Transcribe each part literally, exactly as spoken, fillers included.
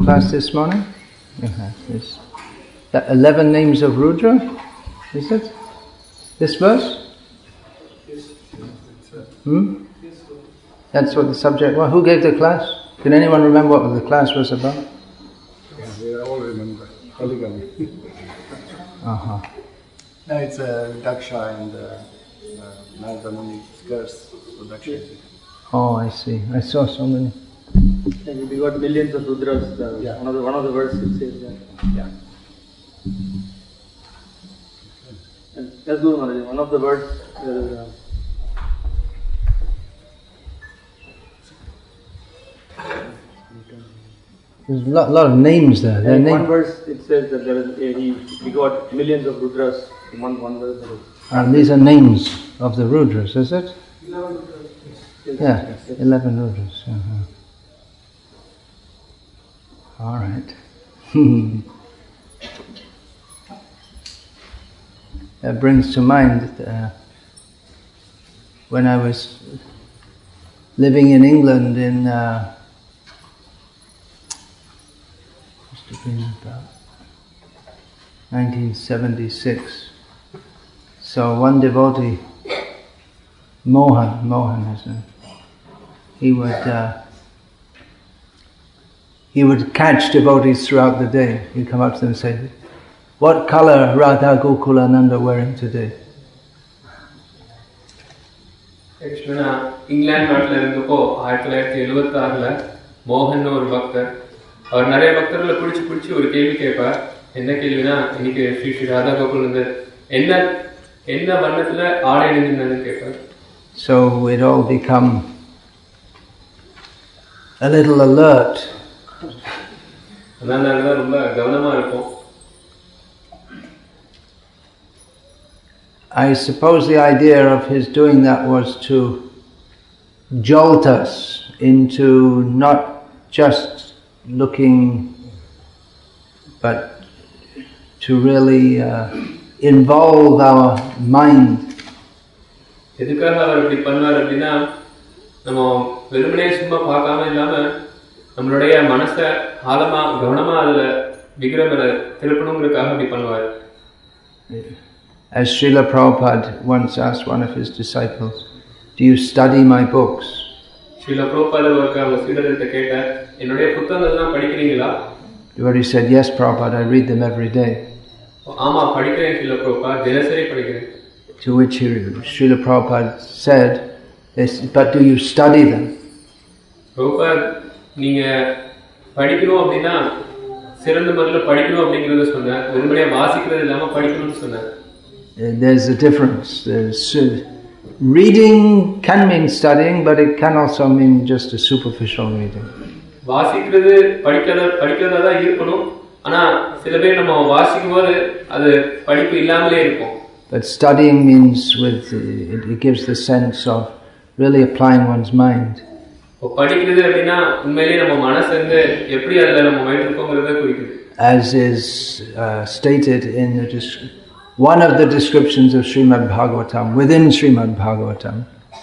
Class this morning? You have this. The eleven names of Rudra, is it? This verse? Hmm? That's what the subject was. Who gave the class? Can anyone remember what the class was about? Yeah, we all remember. Polygamy. Uh-huh. No, it's a uh, Daksha and uh, uh, Narada Muni's curse. So Daksha. Oh, I see. I saw so many. And we got millions of Rudras. Uh, yeah. One of the one of the verses it says that. Yeah. And that's good, Maharaj. One of the words. Uh, There's a lot, lot of names there. Their in name. one verse it says that there is uh, he we got millions of Rudras. In one one verse. There is. And these are names of the Rudras, is it? Eleven Rudras. Yes. Yeah, Yes. Yes. eleven Rudras. Uh-huh. All right. That brings to mind uh, when I was living in England in uh, must have been about nineteen seventy-six. So one devotee, Mohan, Mohan is a, he would uh, he would catch devotees throughout the day. He'd come up to them and say, "What color Radha Gokulananda wearing today?" Krishna, England நாட்டில் இருந்தப்போ ஆயிரத்தி தொள்ளாயிரத்தி எழுபத்தி ஆறுல மோகன் ஒரு பக்தர் அவர் நிறைய பக்தர்களை பிடிச்சி பிடிச்சி ஒரு கேள்வி கேட்பார். என்ன கேள்வினா, இன்னைக்கு ஸ்ரீ ஸ்ரீ ராதா கோகுலந்தர் என்ன என்ன வண்ணத்துல ஆடை அணிந்திருந்தான்னு கேட்பார். So we'd all become a little alert. அதனால தான் ரொம்ப கவனமா இருக்கும். I suppose the idea of his doing that was to jolt us into not just looking, but to really uh, involve our mind. எதுக்காக அவர் இப்படி பண்ணுவார் அப்படின்னா, நம்ம வெறுமனே சும்மா பார்க்காம இல்லாம நம்மளுடைய மனசை ஆழமா கவனமா அதுல விக்கிரமரை திருப்பணுங்கிறதுக்காக அப்படி பண்ணுவார். As Srila Prabhupada once asked one of his disciples, "Do you study my books?" Srila Prabhupada அவங்க சீடர்கிட்ட கேட்டார், என்னுடைய புத்தகங்கள்லாம் படிக்கிறீங்களா? Devotee said, "Yes, Prabhupada, I read them every day." ஆமா, படிக்கிறேன் Srila Prabhupada, தினசரி படிக்கிறேன். To which he, Srila Prabhupada said, "But do you study them?" Prabhupada, நீங்க படிக்கணும் அப்படின்னா சிறந்த முறையில் படிக்கணும் அப்படிங்கறத சொன்னார். வெறுமனே வாசிக்கிறது இல்லாம படிக்கணும்னு சொன்னார். There's a difference. There's, uh, reading can mean studying, but it can also mean just a superficial reading. வாசிக்கிறது படிக்கிறத படிக்கிறதா தான் இருக்கணும். ஆனா சில பேர் நம்ம வாசிக்கும்போது அது படிப்பு இல்லாமலே இருக்கும். But studying means with uh, it, it gives the sense of really applying one's mind. படிக்கிறது அப்படின்னா உண்மையிலேயே நம்ம மனசு வந்து எப்படி அதுல நம்ம மைண்ட் இருக்கோங்கிறத குறிக்குது. As is uh, stated in the one of the descriptions of Srimad Bhagavatam, within Srimad Bhagavatam.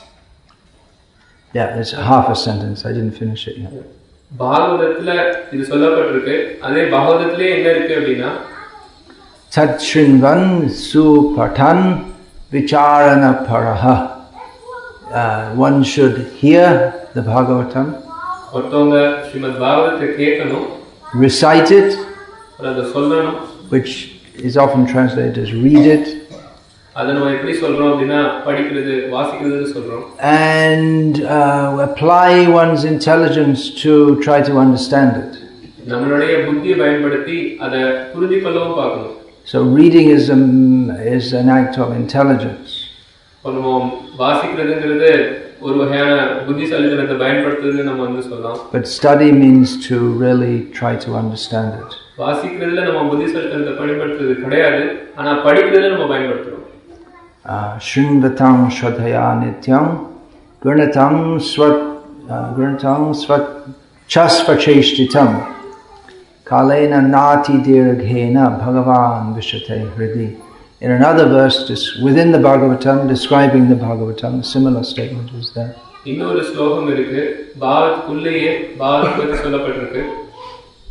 Yeah, it's half a sentence. I didn't finish it yet. பாகவதத்துல இது சொல்லப்பட்டிருக்கு. அதே பாகவதத்திலே என்ன இருக்கு அப்படின்னா, Tat Shrinvan Supatan Vicharana Paraha. Uh, one should hear the Bhagavatam, ஒருத்தவங்க ஸ்ரீமத் பாகவதத்தை கேட்கணும், recite it, அதை சொல்லணும், which is often translated as read it, அதை நம்ம எப்படி சொல்றோம் அப்படின்னா படிக்கிறது வாசிக்கிறதுன்னு சொல்றோம், and uh, apply one's intelligence to try to understand it. நம்மளுடைய புத்தியை பயன்படுத்தி அதை புரிந்து கொள்ளவும் பார்க்கணும். So reading is a, is an act of intelligence. நம்ம வாசிக்கிறதுங்கிறது ஒரு வகையான புத்திசாலித்தனத்தை பயன்படுத்துறதுன்னு நம்ம வந்து சொல்லலாம். But study means to really try to understand it. வாசிக்கிறதுல நம்ம புத்திசாலித்தனத்தை பயன்படுத்துறது கிடையாது, ஆனா படிக்கிறதுல நம்ம பயன்படுத்துறோம். Shrinvatam Shradhaya Nityam Gurnatam Swat Gurnatam Swat Chasvacheshtitam Kalena Nati Dirghena Bhagavan Vishate Hridi. In another verse, within the Bhagavatam, describing the Bhagavatam, a similar statement was there. இன்னொரு ஸ்லோகம் இருக்கு, பாகவத்துக்குள்ளேயே பாகவத பத்தி சொல்லப்பட்டிருக்கு.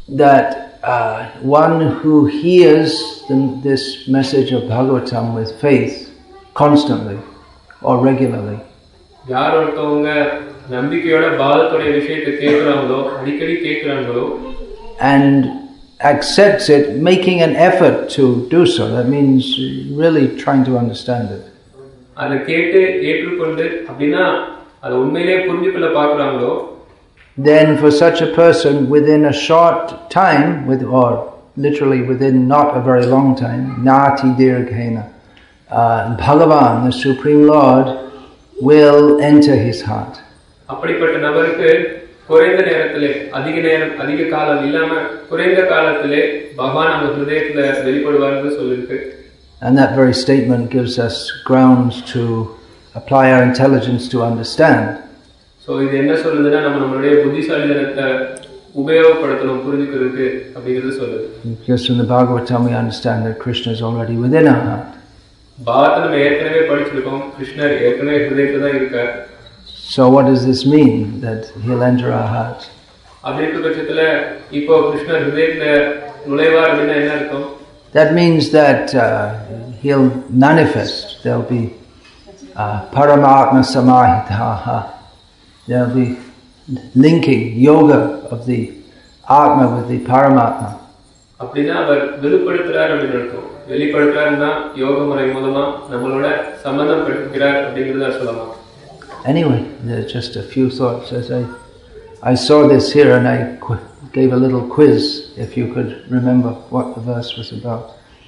that uh, one who hears the, this message of Bhagavatam with faith constantly or regularly, யார் ஒருத்தவங்க நம்பிக்கையோட பாகவதோட விஷயத்தை கேட்கறாங்களோ அடிக்கடி கேட்கறாங்களோ and accepts it, making an effort to do so, that means really trying to understand it, அதை கேட்டு ஏற்றுக்கொண்டு அப்படின்னா அதை உண்மையிலேயே புரிஞ்சுக்கொள்ள பார்க்கறாங்களோ, then for such a person within a short time, with or literally within not a very long time, nati dirghena, uh, Bhagavan, the Supreme Lord, will enter his heart. அப்படிப்பட்ட நபருக்கு குறைந்த நேரத்திலே அதிக நேரம் அதிக காலம் இல்லாம குறைந்த காலத்திலே பகவான் நம்ம ஹிருதயத்துல வெளிப்படுவார்னு சொல்லிருக்கு. And that very statement gives us grounds to apply our intelligence to understand. So இது என்ன சொல்லுதுன்னா நம்ம நம்மளுடைய புத்திசாலித்தனத்தை உபயோகப்படுத்தணும் புரிஞ்சுக்கிறதுக்கு அப்படிங்கிறது சொல்லுது. Because from the Bhagavatam we understand that Krishna is already within our heart. Bhagavatam நம்ம ஏற்கனவே படிச்சிருக்கோம், கிருஷ்ணர் ஏற்கனவே ஹிருதயத்துல தான் இருக்கார். So what does this mean, that he'll enter our heart? அப்படின்ற பட்சத்துல இப்போ கிருஷ்ணர் ஹிருதயத்துல நுழைவார் அப்படின்னா என்ன அர்த்தம்? That means that uh, he'll manifest. There'll be uh, Paramatma Samahitaha. There'll be linking yoga of the Atma with the Paramatma. அப்படின்னா அவர் வெளிப்படுத்துறார் அப்படின்னு அர்த்தம். வெளிப்படுத்துறாருன்னா யோக முறை மூலமா நம்மளோட சம்பந்தம் படுத்துகிறார் அப்படிங்கறத சொல்லலாம். Anyway, there's just a few thoughts as I I saw this here and I qu- gave a little quiz if you could remember what the verse was about.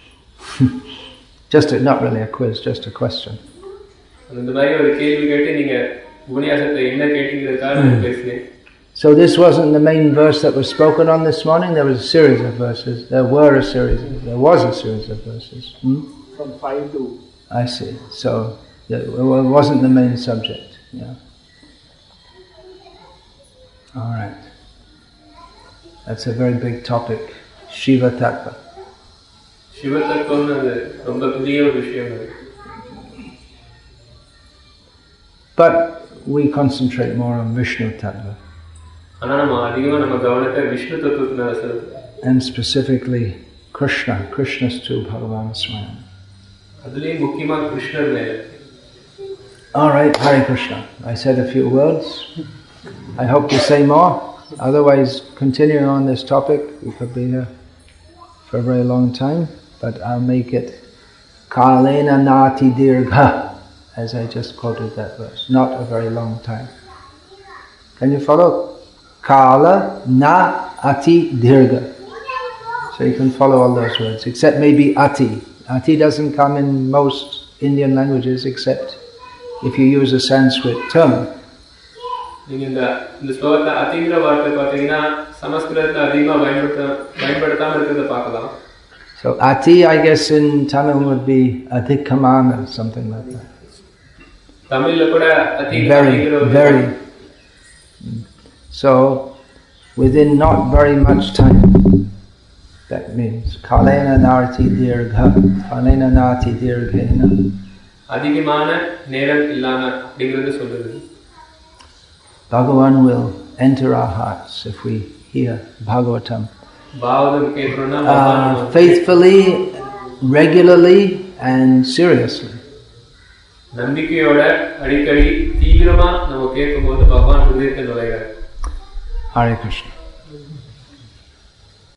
Just a, not really a quiz, just a question. அந்த மாதிரி ஒரு கேள்வி கேட்டு நீங்க உபன்யாசத்தை என்ன கேட்டீங்கறதுக்காக பேசுறேன். So this wasn't the main verse that was spoken on this morning. There was a series of verses. There were a series. Of, there was a series of verses. Hmm? From five to. I see. So it wasn't the main subject. Yeah. All right. That's a very big topic. Shiva Tattva. Shiva Tattva is ரொம்ப பெரிய ஒரு விஷயம். But we concentrate more on Vishnu Tattva. ஆனா நம்ம அதிகமா நம்ம கவனத்தை விஷ்ணு தத்துவத்துல செலுத்துறோம். And specifically Krishna, Krishna's to Bhagavan Swayam. அதுலயே முக்கியமா கிருஷ்ணர் மேல. All right, Hare Krishna. I said a few words. I hope to say more. Otherwise, continuing on this topic, we could be here for a very long time. But I'll make it Kalena Nati Dirgha, as I just quoted that verse. Not a very long time. Can you follow? Kala Na Ati Dirgha. So you can follow all those words, except maybe Ati. Ati doesn't come in most Indian languages except if you use a Sanskrit term. நீங்க இந்த இந்த ஸ்லோகத்துல அதிங்கிற வார்த்தை பார்த்தீங்கன்னா சமஸ்கிருதத்துல அதிகமா பயன்படுத்த பயன்படுத்தாம இருக்கிறத பார்க்கலாம். So Ati, I guess in Tamil would be Adhikamana, something like that. தமிழ்ல கூட அதி Very, very. So within not very much time, that means Kalena Narti Dirgha, Kalena Narti Dirghena. அதிகமான நேரம் இல்லாம அப்படிங்கறது சொல்லுது. Bhagavan will enter our hearts if we hear Bhagavatam Bhagavatam கேட்கறோம்னா uh, faithfully, regularly and seriously. நம்பிக்கையோட அடிக்கடி தீவிரமா நம்ம கேட்கும்போது பகவான் ஹிருதயத்தில் நுழைகிறார். Hare Krishna.